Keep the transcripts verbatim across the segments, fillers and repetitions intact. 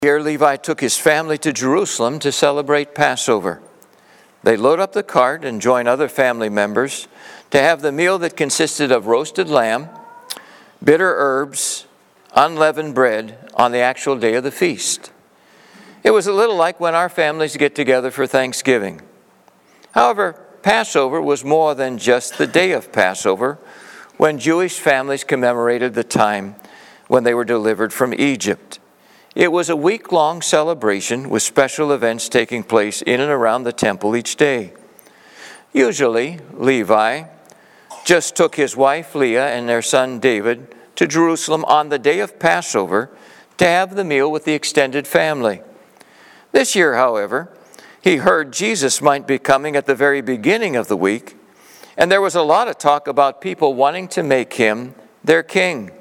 Here, Levi took his family to Jerusalem to celebrate Passover. They load up the cart and join other family members to have the meal that consisted of roasted lamb, bitter herbs, unleavened bread on the actual day of the feast. It was a little like when our families get together for Thanksgiving. However, Passover was more than just the day of Passover, when Jewish families commemorated the time when they were delivered from Egypt. It was a week-long celebration with special events taking place in and around the temple each day. Usually, Levi just took his wife Leah and their son David to Jerusalem on the day of Passover to have the meal with the extended family. This year, however, he heard Jesus might be coming at the very beginning of the week, and there was a lot of talk about people wanting to make him their king.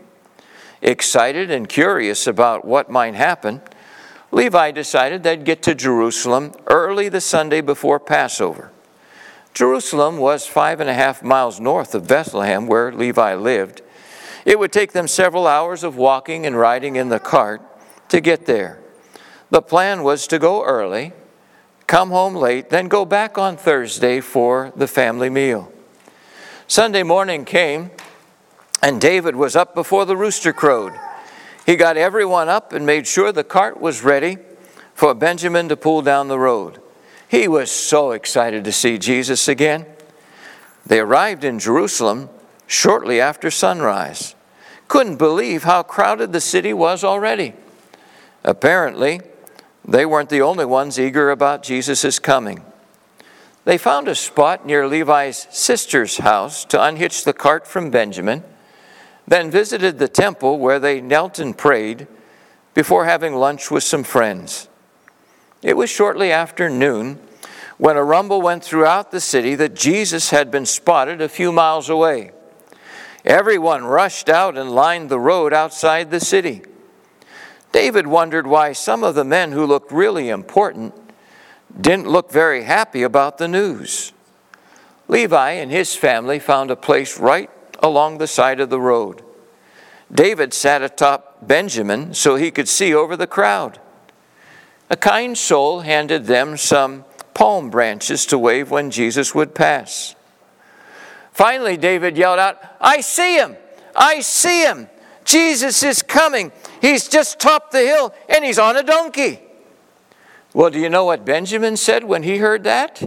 Excited and curious about what might happen, Levi decided they'd get to Jerusalem early the Sunday before Passover. Jerusalem was five and a half miles north of Bethlehem, where Levi lived. It would take them several hours of walking and riding in the cart to get there. The plan was to go early, come home late, then go back on Thursday for the family meal. Sunday morning came, and David was up before the rooster crowed. He got everyone up and made sure the cart was ready for Benjamin to pull down the road. He was so excited to see Jesus again. They arrived in Jerusalem shortly after sunrise. Couldn't believe how crowded the city was already. Apparently, they weren't the only ones eager about Jesus' coming. They found a spot near Levi's sister's house to unhitch the cart from Benjamin, then visited the temple where they knelt and prayed before having lunch with some friends. It was shortly after noon when a rumble went throughout the city that Jesus had been spotted a few miles away. Everyone rushed out and lined the road outside the city. David wondered why some of the men who looked really important didn't look very happy about the news. Levi and his family found a place right along the side of the road. David sat atop Benjamin so he could see over the crowd. A kind soul handed them some palm branches to wave when Jesus would pass. Finally, David yelled out, "I see him! I see him! Jesus is coming! He's just topped the hill and he's on a donkey!" Well, do you know what Benjamin said when he heard that?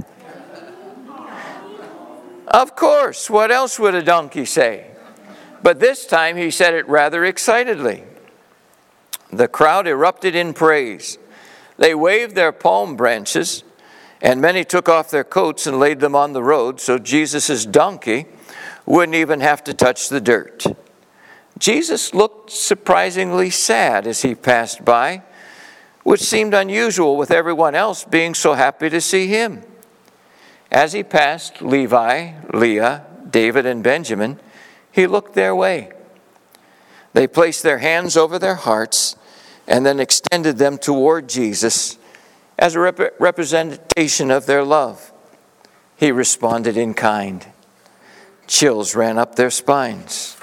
Of course, what else would a donkey say? But this time he said it rather excitedly. The crowd erupted in praise. They waved their palm branches, and many took off their coats and laid them on the road so Jesus' donkey wouldn't even have to touch the dirt. Jesus looked surprisingly sad as he passed by, which seemed unusual with everyone else being so happy to see him. As he passed Levi, Leah, David, and Benjamin, he looked their way. They placed their hands over their hearts and then extended them toward Jesus as a rep- representation of their love. He responded in kind. Chills ran up their spines.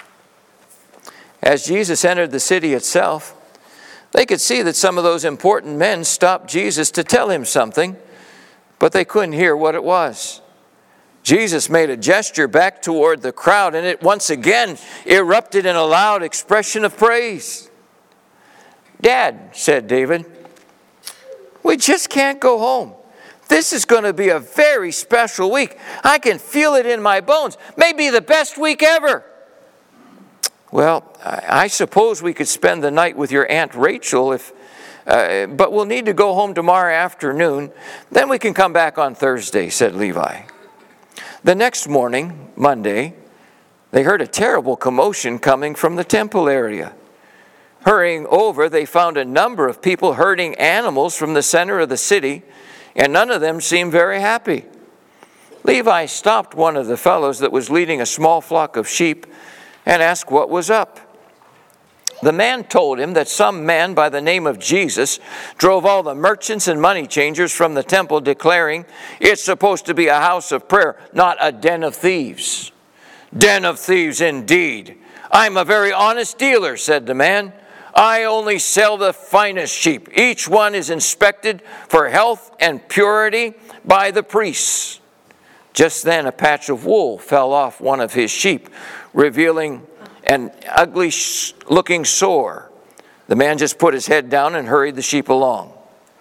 As Jesus entered the city itself, they could see that some of those important men stopped Jesus to tell him something, but they couldn't hear what it was. Jesus made a gesture back toward the crowd, and it once again erupted in a loud expression of praise. "Dad," said David, "we just can't go home. This is going to be a very special week. I can feel it in my bones. Maybe the best week ever." "Well, I suppose we could spend the night with your Aunt Rachel, if, uh, but we'll need to go home tomorrow afternoon. Then we can come back on Thursday," said Levi. The next morning, Monday, they heard a terrible commotion coming from the temple area. Hurrying over, they found a number of people herding animals from the center of the city, and none of them seemed very happy. Levi stopped one of the fellows that was leading a small flock of sheep and asked what was up. The man told him that some man by the name of Jesus drove all the merchants and money changers from the temple, declaring, "It's supposed to be a house of prayer, not a den of thieves." "Den of thieves indeed. I'm a very honest dealer," said the man. I only sell the finest sheep. Each one is inspected for health and purity by the priests." Just then a patch of wool fell off one of his sheep, revealing an ugly-looking sore. The man just put his head down and hurried the sheep along.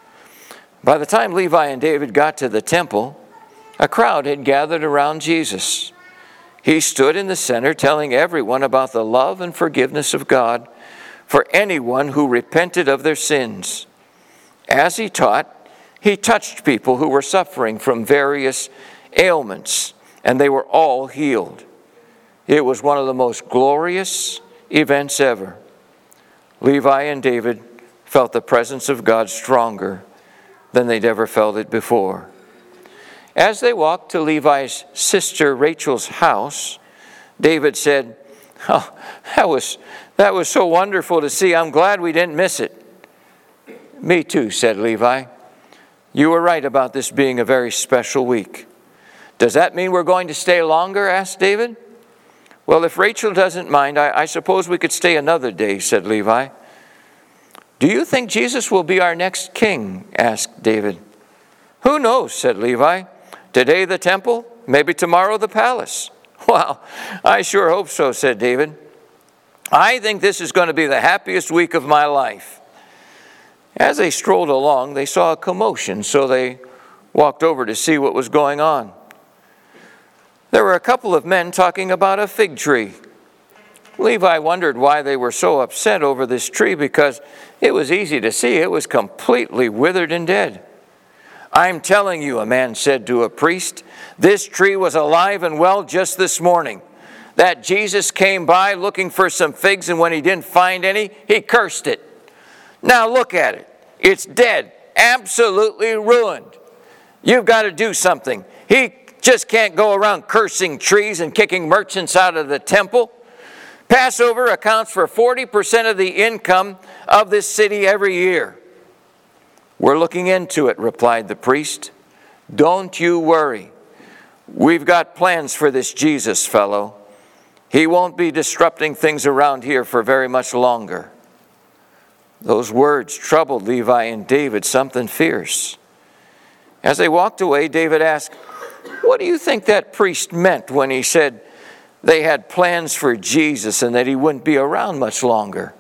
By the time Levi and David got to the temple, a crowd had gathered around Jesus. He stood in the center telling everyone about the love and forgiveness of God for anyone who repented of their sins. As he taught, he touched people who were suffering from various ailments, and they were all healed. It was one of the most glorious events ever. Levi and David felt the presence of God stronger than they'd ever felt it before. As they walked to Levi's sister Rachel's house, David said, "Oh, that was, that was so wonderful to see. I'm glad we didn't miss it." "Me too," said Levi. "You were right about this being a very special week." "Does that mean we're going to stay longer?" asked David. "Well, if Rachel doesn't mind, I, I suppose we could stay another day," said Levi. "Do you think Jesus will be our next king?" asked David. "Who knows?" said Levi. "Today the temple, maybe tomorrow the palace." "Well, I sure hope so," said David. "I think this is going to be the happiest week of my life." As they strolled along, they saw a commotion, so they walked over to see what was going on. There were a couple of men talking about a fig tree. Levi wondered why they were so upset over this tree because it was easy to see it was completely withered and dead. "I'm telling you," a man said to a priest, "this tree was alive and well just this morning. That Jesus came by looking for some figs, and when he didn't find any, he cursed it. Now look at it. It's dead, absolutely ruined. You've got to do something. He just can't go around cursing trees and kicking merchants out of the temple. Passover accounts for forty percent of the income of this city every year." "We're looking into it," replied the priest. "Don't you worry. We've got plans for this Jesus fellow. He won't be disrupting things around here for very much longer." Those words troubled Levi and David something fierce. As they walked away, David asked, "What do you think that priest meant when he said they had plans for Jesus and that he wouldn't be around much longer?"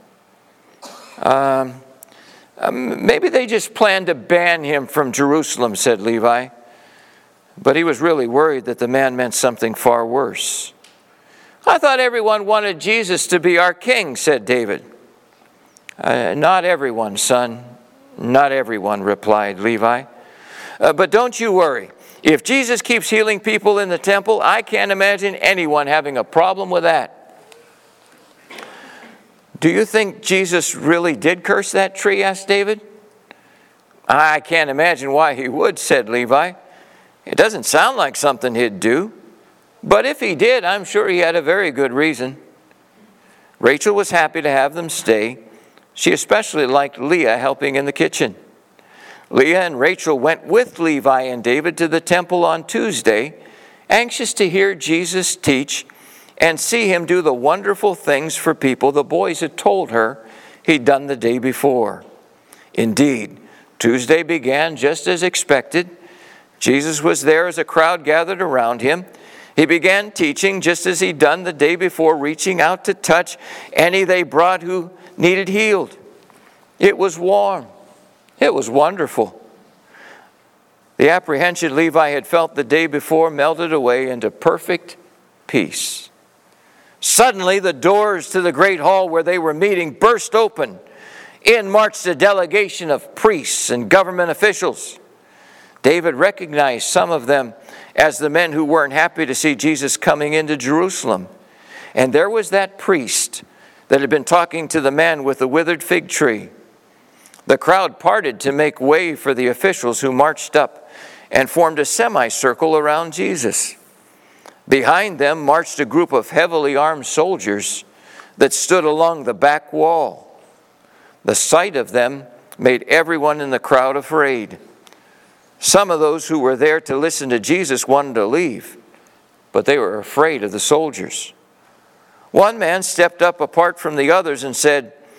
Um, um, maybe they just planned to ban him from Jerusalem," said Levi. But he was really worried that the man meant something far worse. "I thought everyone wanted Jesus to be our king," said David. Uh, "not everyone, son. Not everyone," replied Levi. Uh, "but don't you worry. If Jesus keeps healing people in the temple, I can't imagine anyone having a problem with that." "Do you think Jesus really did curse that tree?" asked David. "I can't imagine why he would," said Levi. "It doesn't sound like something he'd do. But if he did, I'm sure he had a very good reason." Rachel was happy to have them stay. She especially liked Leah helping in the kitchen. Leah and Rachel went with Levi and David to the temple on Tuesday, anxious to hear Jesus teach and see him do the wonderful things for people the boys had told her he'd done the day before. Indeed, Tuesday began just as expected. Jesus was there as a crowd gathered around him. He began teaching just as he'd done the day before, reaching out to touch any they brought who needed healed. It was warm. It was wonderful. The apprehension Levi had felt the day before melted away into perfect peace. Suddenly, the doors to the great hall where they were meeting burst open. In marched a delegation of priests and government officials. David recognized some of them as the men who weren't happy to see Jesus coming into Jerusalem. And there was that priest that had been talking to the man with the withered fig tree. The crowd parted to make way for the officials who marched up and formed a semicircle around Jesus. Behind them marched a group of heavily armed soldiers that stood along the back wall. The sight of them made everyone in the crowd afraid. Some of those who were there to listen to Jesus wanted to leave, but they were afraid of the soldiers. One man stepped up apart from the others and said,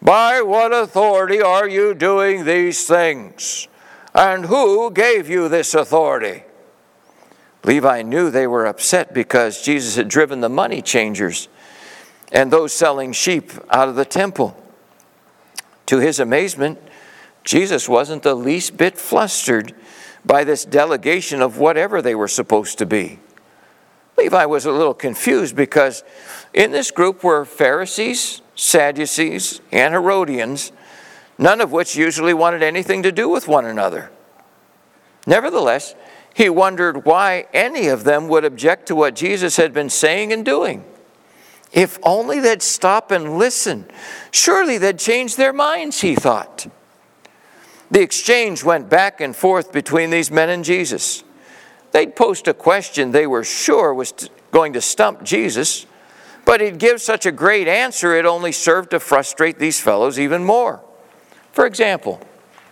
"By what authority are you doing these things? And who gave you this authority?" Levi knew they were upset because Jesus had driven the money changers and those selling sheep out of the temple. To his amazement, Jesus wasn't the least bit flustered by this delegation of whatever they were supposed to be. Levi was a little confused because in this group were Pharisees, Sadducees, and Herodians, none of which usually wanted anything to do with one another. Nevertheless, he wondered why any of them would object to what Jesus had been saying and doing. If only they'd stop and listen, surely they'd change their minds, he thought. The exchange went back and forth between these men and Jesus. They'd post a question they were sure was going to stump Jesus, but he'd give such a great answer it only served to frustrate these fellows even more. For example,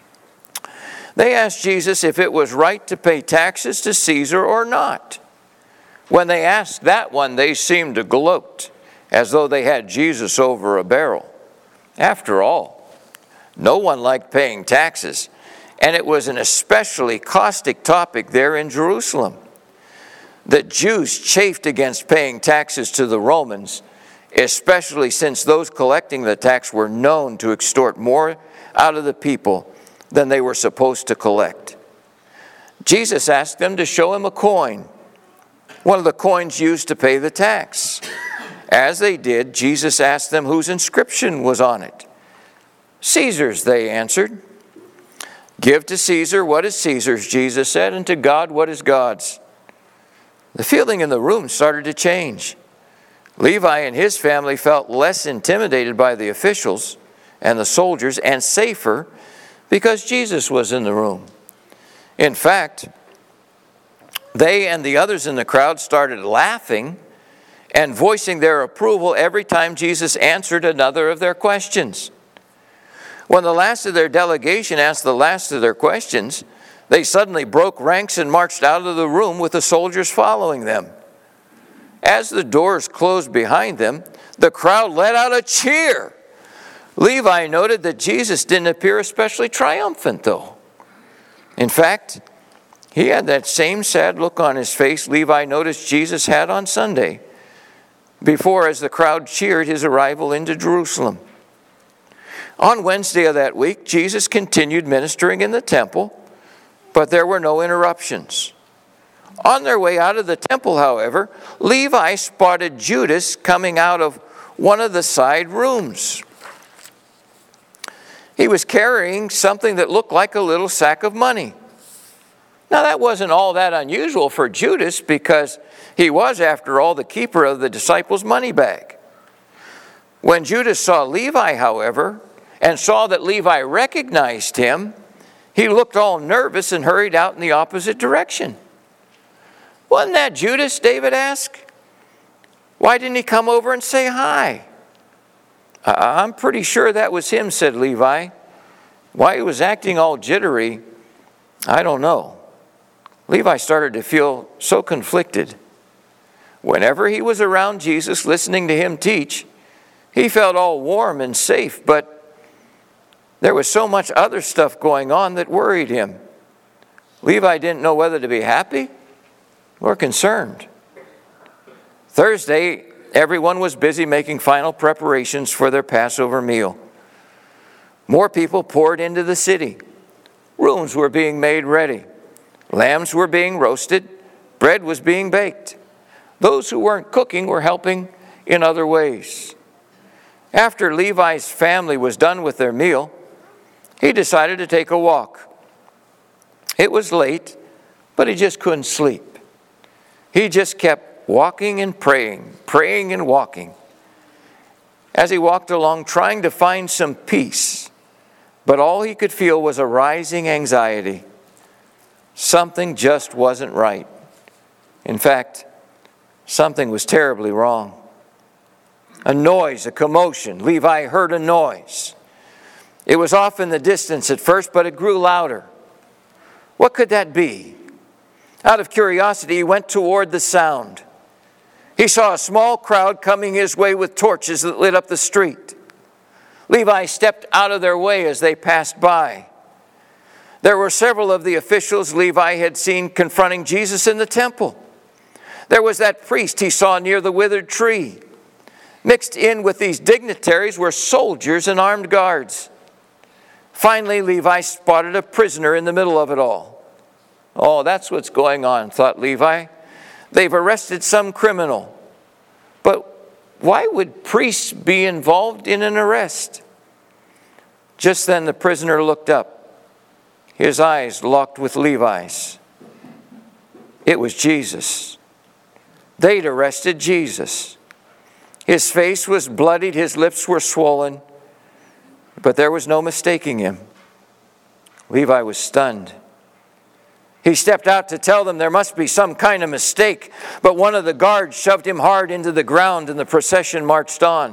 they asked Jesus if it was right to pay taxes to Caesar or not. When they asked that one, they seemed to gloat, as though they had Jesus over a barrel. After all, no one liked paying taxes, and it was an especially caustic topic there in Jerusalem. The Jews chafed against paying taxes to the Romans, especially since those collecting the tax were known to extort more out of the people than they were supposed to collect. Jesus asked them to show him a coin, one of the coins used to pay the tax. As they did, Jesus asked them whose inscription was on it. "Caesar's," they answered. "Give to Caesar what is Caesar's," Jesus said, "and to God what is God's." The feeling in the room started to change. Levi and his family felt less intimidated by the officials and the soldiers and safer because Jesus was in the room. In fact, they and the others in the crowd started laughing and voicing their approval every time Jesus answered another of their questions. When the last of their delegation asked the last of their questions, they suddenly broke ranks and marched out of the room with the soldiers following them. As the doors closed behind them, the crowd let out a cheer. Levi noted that Jesus didn't appear especially triumphant, though. In fact, he had that same sad look on his face Levi noticed Jesus had on Sunday, before as the crowd cheered his arrival into Jerusalem. On Wednesday of that week, Jesus continued ministering in the temple, but there were no interruptions. On their way out of the temple, however, Levi spotted Judas coming out of one of the side rooms. He was carrying something that looked like a little sack of money. Now, that wasn't all that unusual for Judas because he was, after all, the keeper of the disciples' money bag. When Judas saw Levi, however, and saw that Levi recognized him, he looked all nervous and hurried out in the opposite direction. "Wasn't that Judas?" David asked. "Why didn't he come over and say hi?" "I'm pretty sure that was him," said Levi. "Why he was acting all jittery, I don't know." Levi started to feel so conflicted. Whenever he was around Jesus, listening to him teach, he felt all warm and safe, but there was so much other stuff going on that worried him. Levi didn't know whether to be happy or concerned. Thursday, everyone was busy making final preparations for their Passover meal. More people poured into the city. Rooms were being made ready. Lambs were being roasted. Bread was being baked. Those who weren't cooking were helping in other ways. After Levi's family was done with their meal, he decided to take a walk. It was late, but he just couldn't sleep. He just kept walking and praying, praying and walking. As he walked along, trying to find some peace, but all he could feel was a rising anxiety. Something just wasn't right. In fact, something was terribly wrong. A noise, a commotion. Levi heard a noise. It was off in the distance at first, but it grew louder. What could that be? Out of curiosity, he went toward the sound. He saw a small crowd coming his way with torches that lit up the street. Levi stepped out of their way as they passed by. There were several of the officials Levi had seen confronting Jesus in the temple. There was that priest he saw near the withered tree. Mixed in with these dignitaries were soldiers and armed guards. Finally, Levi spotted a prisoner in the middle of it all. Oh, that's what's going on, thought Levi. They've arrested some criminal. But why would priests be involved in an arrest? Just then the prisoner looked up, his eyes locked with Levi's. It was Jesus. They'd arrested Jesus. His face was bloodied, his lips were swollen, but there was no mistaking him. Levi was stunned. He stepped out to tell them there must be some kind of mistake, but one of the guards shoved him hard into the ground and the procession marched on.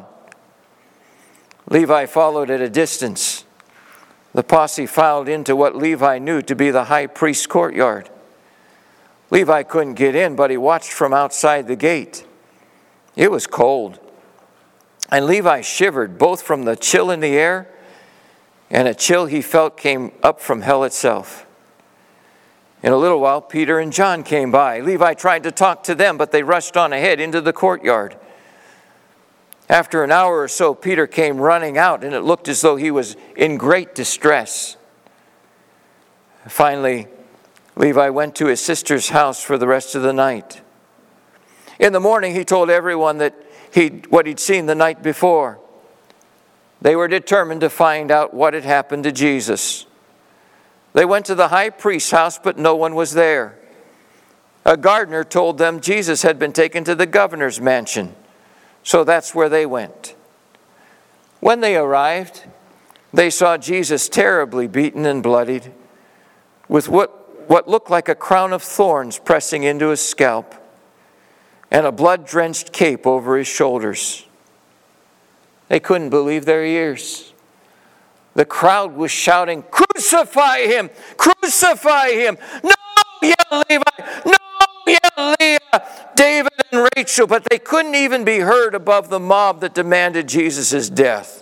Levi followed at a distance. The posse filed into what Levi knew to be the high priest's courtyard. Levi couldn't get in, but he watched from outside the gate. It was cold, and Levi shivered both from the chill in the air and a chill he felt came up from hell itself. In a little while, Peter and John came by. Levi tried to talk to them, but they rushed on ahead into the courtyard. After an hour or so, Peter came running out, and it looked as though he was in great distress. Finally, Levi went to his sister's house for the rest of the night. In the morning, he told everyone that he what he'd seen the night before. They were determined to find out what had happened to Jesus. They went to the high priest's house, but no one was there. A gardener told them Jesus had been taken to the governor's mansion, so that's where they went. When they arrived, they saw Jesus terribly beaten and bloodied, with what, what looked like a crown of thorns pressing into his scalp, and a blood-drenched cape over his shoulders. They couldn't believe their ears. The crowd was shouting, "Crucify him! Crucify him!" "No!" yelled Levi. "No!" yelled Leah, David, and Rachel. But they couldn't even be heard above the mob that demanded Jesus' death.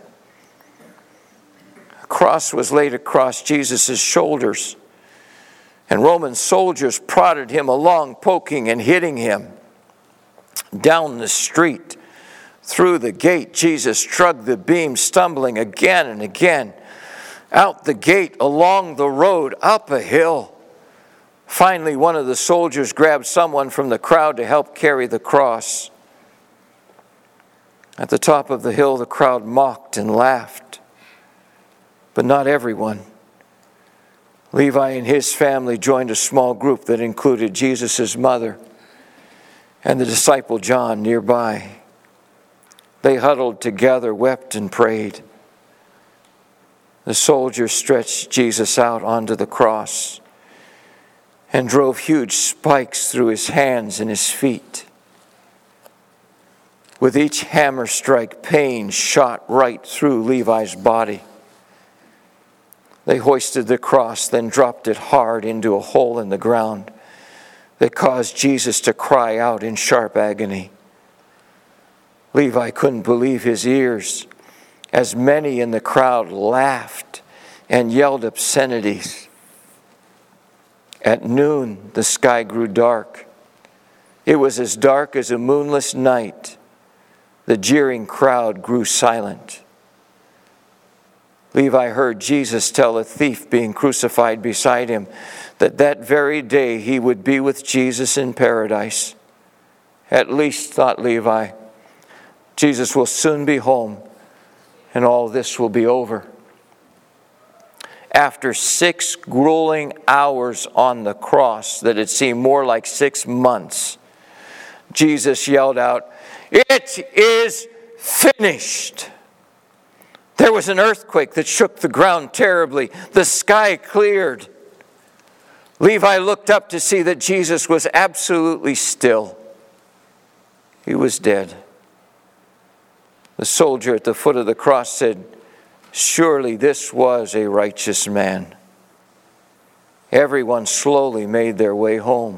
A cross was laid across Jesus' shoulders, and Roman soldiers prodded him along, poking and hitting him. Down the street, through the gate, Jesus shrugged the beam, stumbling again and again. Out the gate, along the road, up a hill. Finally, one of the soldiers grabbed someone from the crowd to help carry the cross. At the top of the hill, the crowd mocked and laughed. But not everyone. Levi and his family joined a small group that included Jesus' mother and the disciple John nearby. They huddled together, wept, and prayed. The soldiers stretched Jesus out onto the cross and drove huge spikes through his hands and his feet. With each hammer strike, pain shot right through Levi's body. They hoisted the cross, then dropped it hard into a hole in the ground that caused Jesus to cry out in sharp agony. Levi couldn't believe his ears as many in the crowd laughed and yelled obscenities. At noon, the sky grew dark. It was as dark as a moonless night. The jeering crowd grew silent. Levi heard Jesus tell a thief being crucified beside him that that very day he would be with Jesus in paradise. At least, thought Levi, Jesus will soon be home and all this will be over. After six grueling hours on the cross that it seemed more like six months, Jesus yelled out, "It is finished." There was an earthquake that shook the ground terribly. The sky cleared. Levi looked up to see that Jesus was absolutely still. He was dead. The soldier at the foot of the cross said, "Surely this was a righteous man." Everyone slowly made their way home.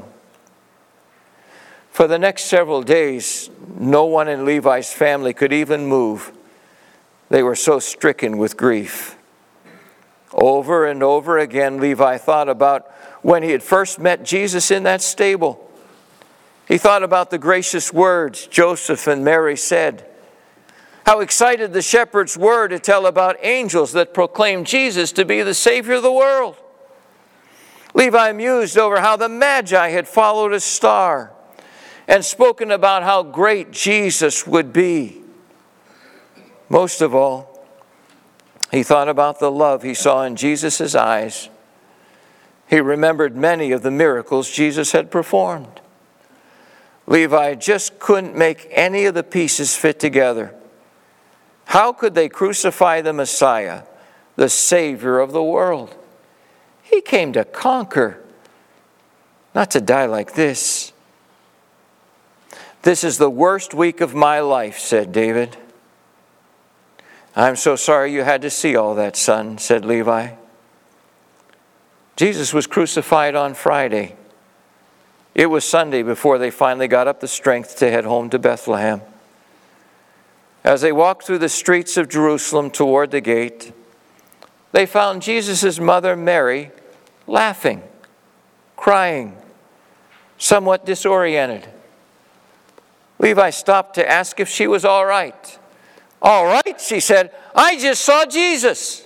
For the next several days, no one in Levi's family could even move They were so stricken with grief. Over and over again, Levi thought about when he had first met Jesus in that stable. He thought about the gracious words Joseph and Mary said. How excited the shepherds were to tell about angels that proclaimed Jesus to be the Savior of the world. Levi mused over how the Magi had followed a star and spoken about how great Jesus would be. Most of all, he thought about the love he saw in Jesus' eyes. He remembered many of the miracles Jesus had performed. Levi just couldn't make any of the pieces fit together. How could they crucify the Messiah, the Savior of the world? He came to conquer, not to die like this. This is the worst week of my life, said David. I'm so sorry you had to see all that, son, said Levi. Jesus was crucified on Friday. It was Sunday before they finally got up the strength to head home to Bethlehem. As they walked through the streets of Jerusalem toward the gate, they found Jesus' mother Mary laughing, crying, somewhat disoriented. Levi stopped to ask if she was all right. All right, she said, I just saw Jesus.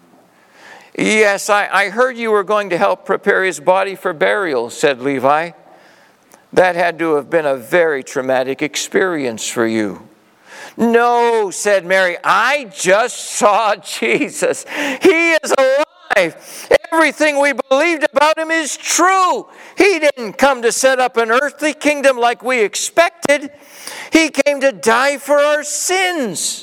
Yes, I, I heard you were going to help prepare his body for burial, said Levi. That had to have been a very traumatic experience for you. No, said Mary, I just saw Jesus. He is alive. Everything we believed about him is true. He didn't come to set up an earthly kingdom like we expected. He came to die for our sins.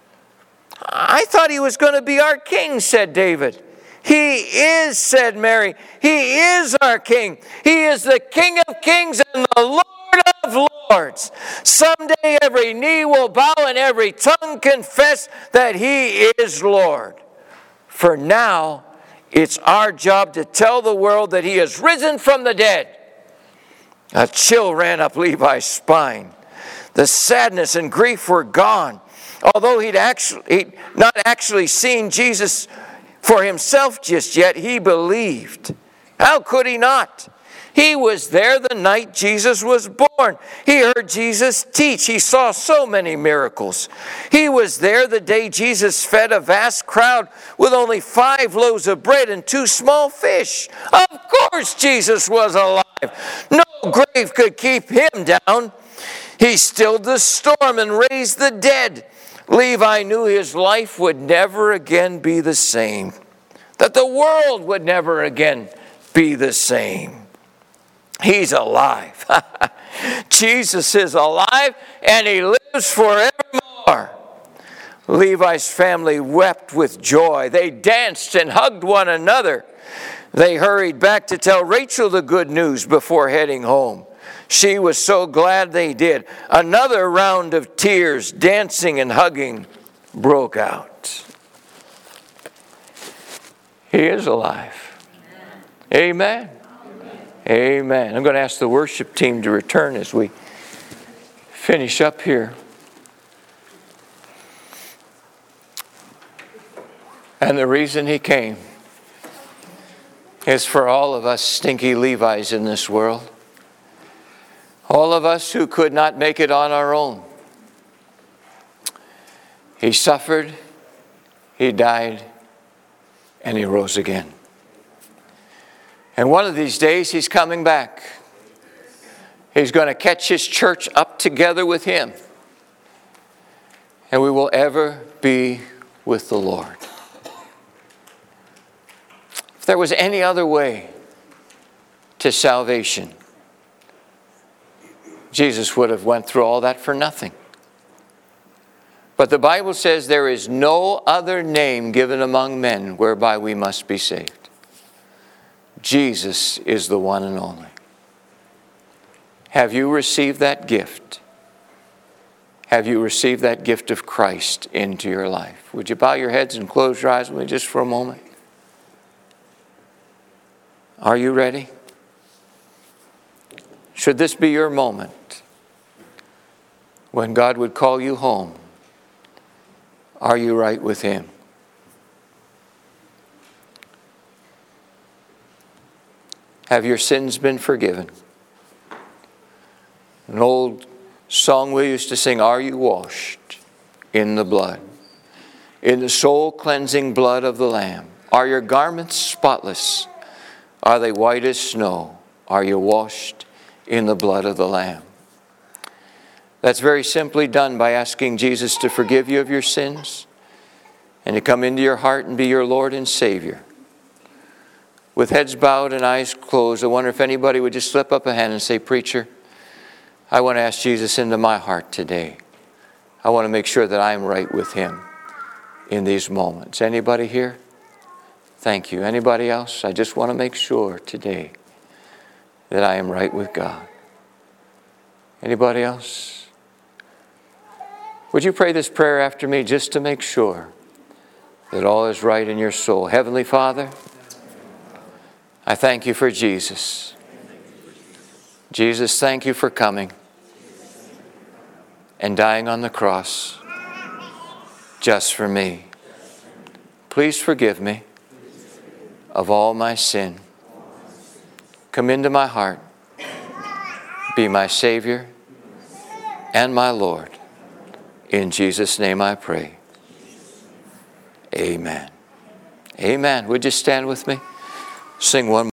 I thought he was going to be our king, said David. He is, said Mary. He is our king. He is the King of kings and the Lord of lords. Someday every knee will bow and every tongue confess that he is Lord. For now, it's our job to tell the world that he has risen from the dead. A chill ran up Levi's spine. The sadness and grief were gone. Although he'd, actually, he'd not actually seen Jesus for himself just yet, he believed. How could he not? He was there the night Jesus was born. He heard Jesus teach. He saw so many miracles. He was there the day Jesus fed a vast crowd with only five loaves of bread and two small fish. Of course Jesus was alive. No grave could keep him down. He stilled the storm and raised the dead. Levi knew his life would never again be the same, that the world would never again be the same. He's alive. Jesus is alive and he lives forevermore. Levi's family wept with joy. They danced and hugged one another. They hurried back to tell Rachel the good news before heading home. She was so glad they did. Another round of tears, dancing and hugging broke out. He is alive. Amen. Amen. Amen. I'm going to ask the worship team to return as we finish up here. And the reason he came is for all of us stinky Levi's in this world. All of us who could not make it on our own. He suffered, he died, and he rose again. And one of these days he's coming back. He's going to catch his church up together with him. And we will ever be with the Lord. If there was any other way to salvation, Jesus would have went through all that for nothing. But the Bible says there is no other name given among men whereby we must be saved. Jesus is the one and only. Have you received that gift? Have you received that gift of Christ into your life? Would you bow your heads and close your eyes with me just for a moment? Are you ready? Should this be your moment when God would call you home, Are you right with him? Have your sins been forgiven? An old song we used to sing, are you washed in the blood, in the soul-cleansing blood of the Lamb? Are your garments spotless? Are they white as snow? Are you washed in the blood of the Lamb? That's very simply done by asking Jesus to forgive you of your sins and to come into your heart and be your Lord and Savior. With heads bowed and eyes closed, I wonder if anybody would just slip up a hand and say, preacher, I want to ask Jesus into my heart today. I want to make sure that I'm right with him in these moments. Anybody here? Thank you. Anybody else? I just want to make sure today that I am right with God. Anybody else? Would you pray this prayer after me just to make sure that all is right in your soul? Heavenly Father, I thank you for Jesus. Jesus, thank you for coming and dying on the cross just for me. Please forgive me of all my sin. Come into my heart. Be my Savior and my Lord. In Jesus' name I pray. Amen. Amen. Would you stand with me? Sing one more.